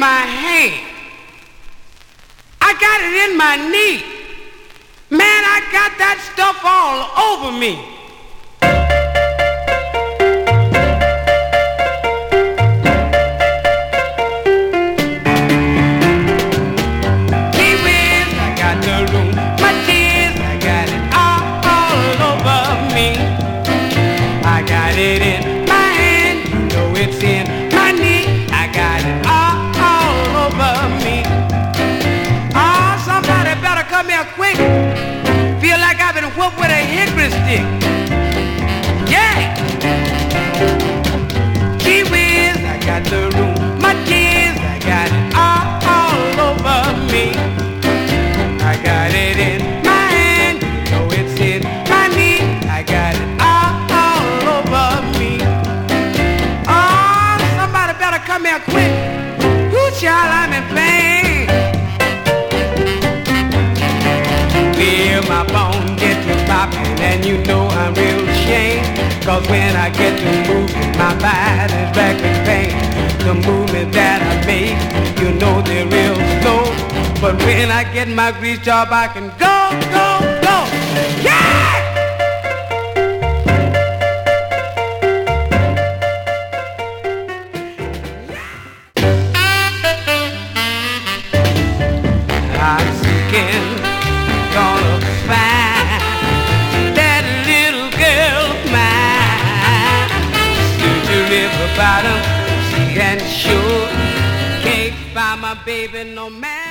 my hand. I got it in my knee. Man, I got that stuff all over me. Gee whiz, I got the room. My tears, I got it all over me. I got it in my hand, you know it's in my knee. I got it all over me. Oh, somebody better come here quick. Feel like I've been whooped with a hickory stick. Yeah. Gee whiz, I got the room. My tears, I got it all over me. I got it in my hand, you know it's in my knee. I got it all over me. Oh, somebody better come here quick. Ooh, child, I'm in pain. Feel my bone get to popping, and you know I'm real ashamed. Cause when I get to moving, my body's back in pain. The movement that I make, you know they're real slow. But when I get my grease job, I can go, go, go. Yeah! I'm seeking, gonna find that little girl of mine. Suit your river bottom, she ain't sure. Can't find my baby, no man.